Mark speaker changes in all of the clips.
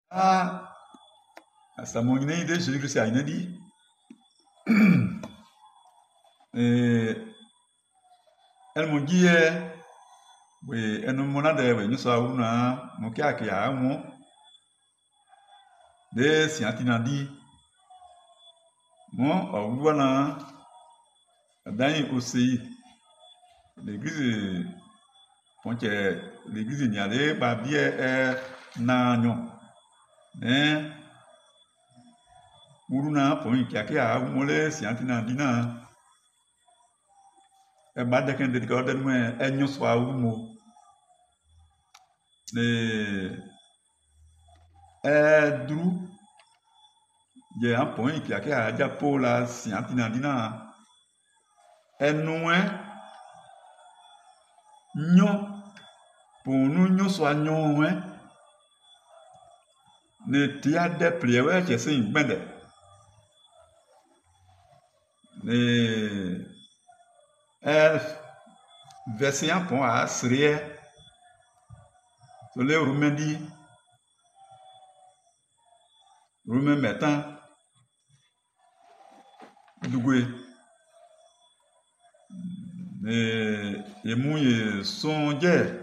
Speaker 1: Asamonyine de Jésus-Christ a une dit. Elle m'a dit, oui, elle nous a dit, nous sommes là, nous sommes là, nous de scientifiques, moi, au voilà, dans aussi l'église, l'église n'y allait pas bien, non, mais uruna pour une kiakia, mole scientifique na, e ba de ken de ko de mo e nyo so awumo dru je un point kiakia ja pola scientifique na enue nyo pour nous nyo so anyo ne tia de pliewe che se gbende verset 1 pour à serie sur les Romains dit Romains mettant doué et mouille son guerre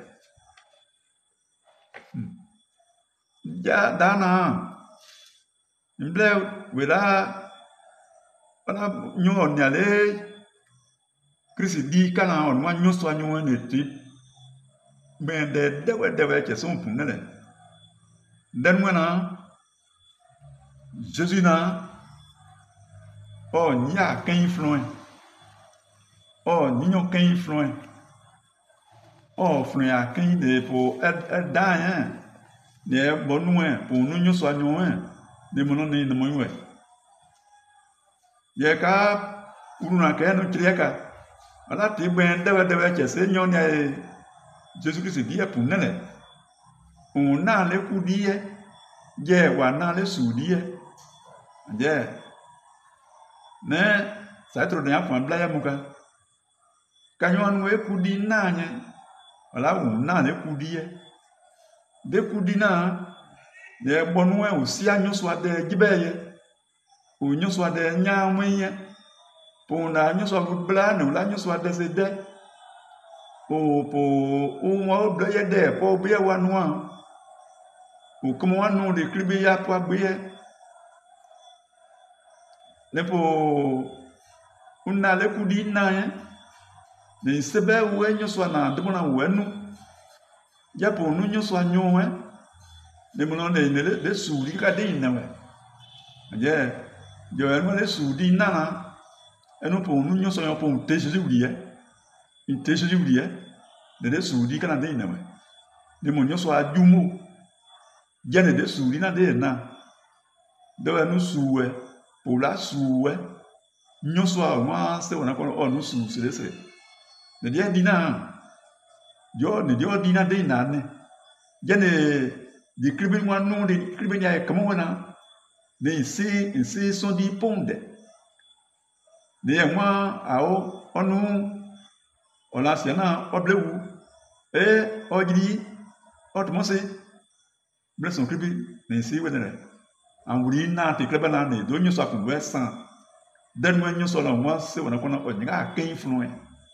Speaker 1: ya dana imble wela wana nyo nyale Christ dit kana on ma nyo so anyo neti ben de che son punele den wana Jésus na oh nya kan influence oh nyo kan influence oh influence kan de pour da de bonouin pour nous nyo so anyo de mono ni de moyo ye ka uruna ka no trieka ala ti ben de che se nyo nya Jésus Christ dit pour nele on na le ku die je wa na le su die je ne sa tro de afan bla ya muka kanyo anu e ku di na nya ala un na le ku die de ku di na de bonu e o si anyo so ade gibeye o nyo so ade nya mwenye po na nyo so bla na la nyo so ade se de o mo bla ye de po bia wa no o como anu de kribe ya po agbe le po una le ku di na de sebe we nyo so na de mo na wenu ya po nu nyo so anyo de mo no de suri ka de na we je yo mo le suri na enu po nu nyo so yo po te Jésus oublié te Jésus oublié de suri ka na de na we de mo nyo so ajumo jene de suri na de na de enu suwe pour la suwe nyo so wa se wona ko onu su se de dia dina yo ne dio dina de na ne jene di kribe mo no de kribe nya kamo wona de ici sont dit ponde de moi ao onu ola siana oblewu ojiri otmose bless on kribe ne si wedere an wuri na te kribe na ne do nyo so akun we san den mo nyo so la mo se wona ko na onyga kan influence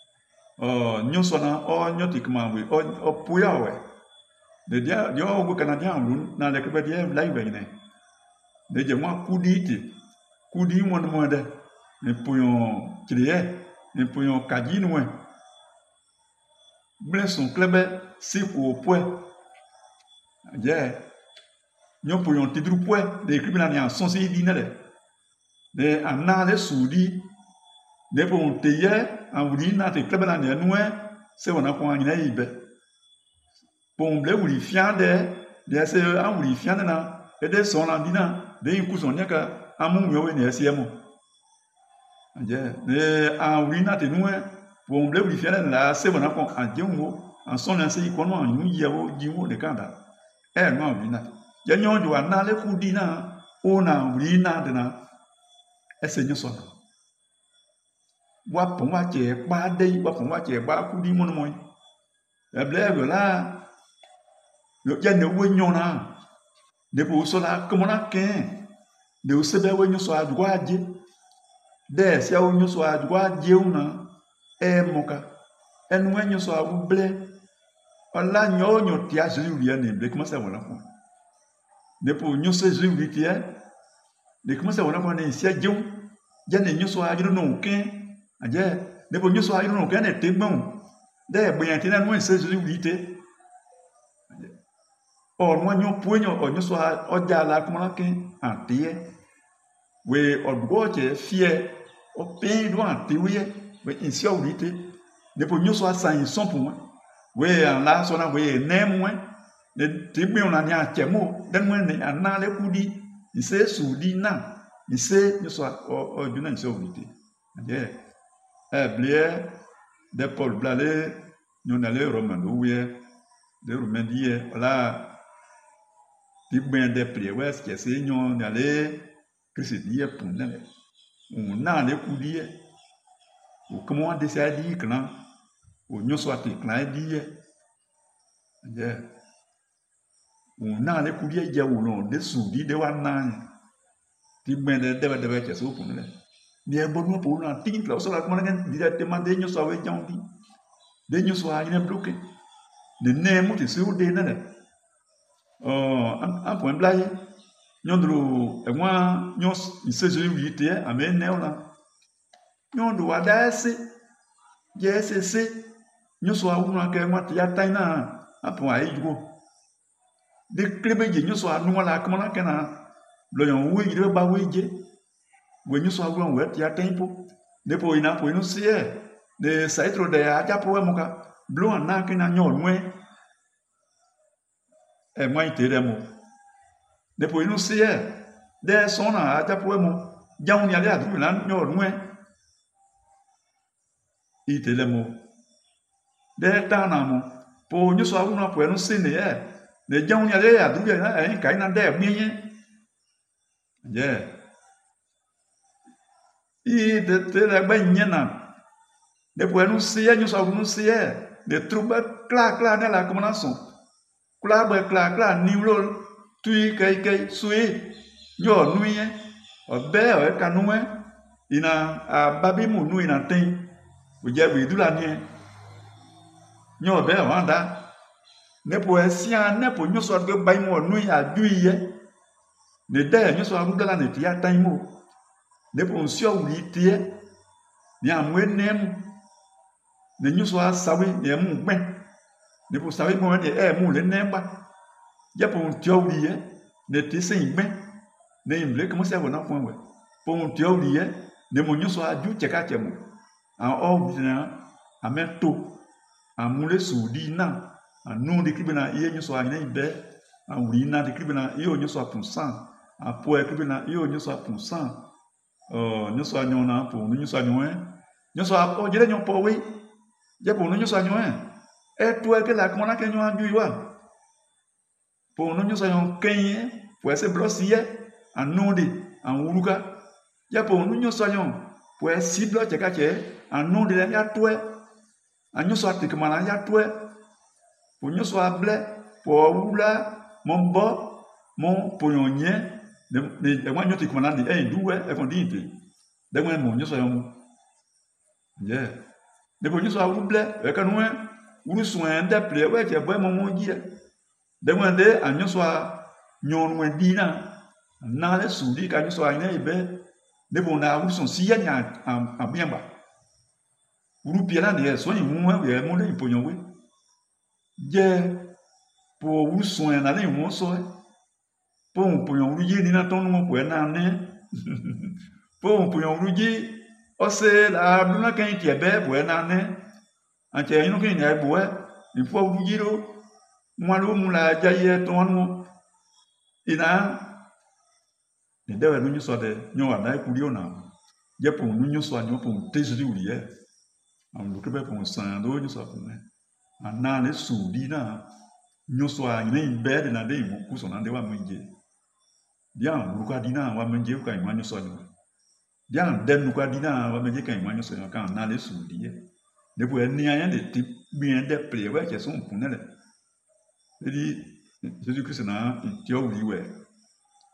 Speaker 1: nyo so na nyo te kama we o puya we de dia yo go canadien run na le kribe dia live ne de je mo kudi mo no de ne puyon kriye ne puyon kaji no we bless on kribe si ko pwe je nyo puyon tidru pwe de kribe na ni son si di ne de anale sudi de pour te ye en wuri na te kribe na ne no se wona ko anyi na ibe pour ble wuri fiande de se an wuri fiande na e de son na dina de inku son nya ka amu yo we ne siemo anje de an wuri na te no pour ble wuri fiande na se wona ko anjenwo an son na se ko no anu yewo jiwo de kanda no wuri na je nyo jo na le ku dina o na wuri na de na ese nyo so wa pon wa che pa de wa pon wa che ba ku di mo no mo e ble la yo je ne wo nyo na Depois o lá como na quem Deus se bem o nyo so adguaje de se o nyo so adguaje una moka enu nyo so abuble ola nyo tia Jésus ne ble comment ça voilà quoi depois nyo se Jésus tia de comment ça voilà quoi ne sia jeu ja ne nyo so ajiro no ken aje depois nyo so ajiro no ken ne te bon de gbe tia na no se Jésus te or mo nyo puenyo o nyo so oja la como na ken antie we odgoche fie o pen do antie we insia urite depois nyo so asan son pour moi we an la so na we nem we de tibbi on ani achemo den we ne ana le kudi ise sudi na ise nyo so o juna insia urite aje blie de Paul blale nyo na le romano we de romandie la tibbi de plie we ce se nyo na le Christie pour ne on na le kudi o comment décider que là o nyo so ati kan di ye o na le kudi je wo lo de sudi de wa na ti ben de che so pour ne ni e bon pour na tin la so la comment ngen directement de nyo so we jambi de nyo so a ni bloqué de ne mo ti sur de ne un point blaye nyo dro e wa nyo se je wi te amen ne ona nyo do adase JSC nyo so awu na ke ma ti atai na apo ai jugo de klebe je nyo so anu la kuma na ke na lo yon wi de ba wi je we nyo so awu we ti atai po de po ina po inu sie de saitro de aja po mo ka blo na ke na nyo nwe e mo ite de mo de po inu sie de so na aja po mo jaun ya le adu na nyo nwe ite de mo de tana mo po nyo so awu na po enu sine de jaun ya le adu ya na kai na de mi ye i de te la ba nyena de po enu se nyo so awu no se de trouba kla na la combinaison kla ba kla ni lo tui kai sui nyo nui obe o ka nu ina babi mu nu ina tin o je bi du la ni nyo be wanda ne po esia ne po nyo so gbe bai mo nu ya du ye ne de nyo so agu la ne ti atan mo ne po nsi o wi tie ni amwe nem ne nyo so asawi ne mu gbe ne po sawi mo ne mu le nemba ya po ntio wi ye ne ti sin gbe ne imble comment ça wona point we po ntio wi ye ne mo nyo so aju cheka chemo an o bina ameto amule sudi na anu de kribena iye nyo so anya ibe an wi na de kribena iye nyo so apunsan apo e kribena iye nyo so apunsan nyo so anyo na po nyo so anyo nyo so apo jere nyo po we je po nyo so anyo e to e ke la kona ke nyo anju iwa po nyo so anyo kenye po ese blosie anu de an uruka je po nyo so anyo po esi blo cheka che anu de ya to anyo so atikmana ya to po nyo so able po wula mon bo mon poyonye de wa nyo tikmana de duwe e kon dinte de wa mo nyo so yo ye de po nyo so awuble e kan we wuru so en de ple we che bo mo ji de wa de anyo so nyon we di na le su di ka nyo so anya ibe de po na wuru so si ya nya abiamba wuru pia na de so yin mu we mo le poyon we je po wuru so en na le mo so po un poyon wuru ji ni na ton mo po na ne po un poyon wuru ji o se la blu na kan ti ebe po na ne an che yin kin ya bo il faut wuru ji ro mo lo mu la ja ye ton mo ina ni de we nu so de nyo wa na ku ri ona je po nu so anyo po te ji ri ye am lu ke be po san do nyo so po ne ana le su di na nyo so a ni be de na de mo ku so na de wa menje dia lu ka di na wa menje ka ima nyo so ni dia de lu ka di na wa menje ka ima nyo so ka na le su di ye de po ni ayan de ti bien de ple we che so po ne le di Jésus Christ na ti o wi we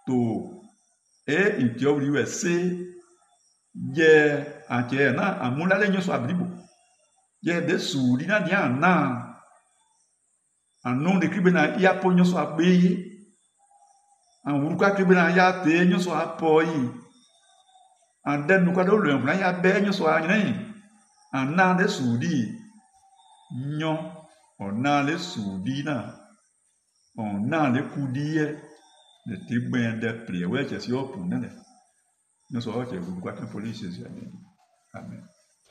Speaker 1: to e intio uri se ye anche na amula le nyo so abribo ye de suri na dia na anon de kribe na ya po nyo so agbe an uruka kribe na ya te nyo so apoi an den nu kwa do le na ya be nyo so anyin an na de suri nyo ona le suri na ona le kudie de te ben de plie we che si opu na le nyo so che uruka kan police Jésus amen.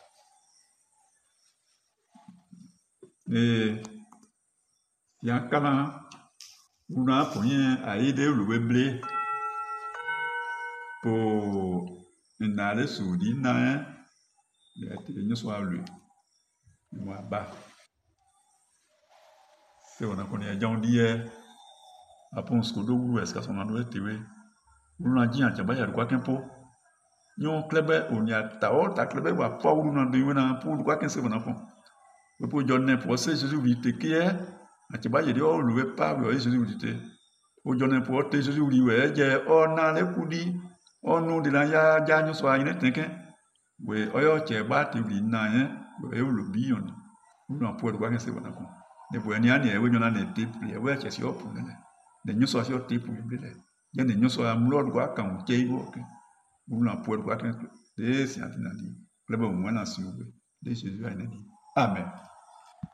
Speaker 1: Et yakana una ponye aide le blé pour une allée soudi na ya te nyo so alu moi ba c'est on a connait jan die apon sko do wu eska so na do tewe una ji an chaba ya kwa kempo nyo klebe onia tao ta klebe wa po wu na do na po kwa kense na fon pour jonne pour c'est Jésus vite qui est atiba ye o luwe pa we Jésus vite o jonne pour te Jésus liwe je ona le kudi onu de la ya ja nyo so ayin tenken we oyo che ba ti bi na yen we o lu bi on una pour kwa kense na fon de bo ni ani e we nyona ne te pri e we che si opu ne de nyo so si o te pu bi le ye ne nyo so am lord kwa kan che wo ke una pour kwa kense de si atina di le bo mo na si we de Jésus ayin di amen.